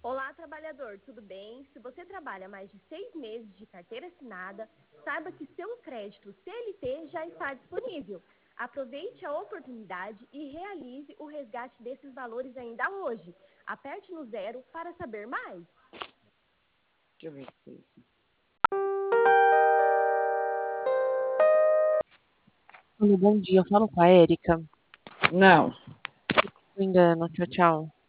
Olá, trabalhador, tudo bem? Se você trabalha mais de 6 meses de carteira assinada, saiba que seu crédito CLT já está disponível. Aproveite a oportunidade e realize o resgate desses valores ainda hoje. Aperte no 0 para saber mais. Deixa eu ver o que é isso. Alô, bom dia, eu falo com a Érica. Não. Não engano, tchau, tchau.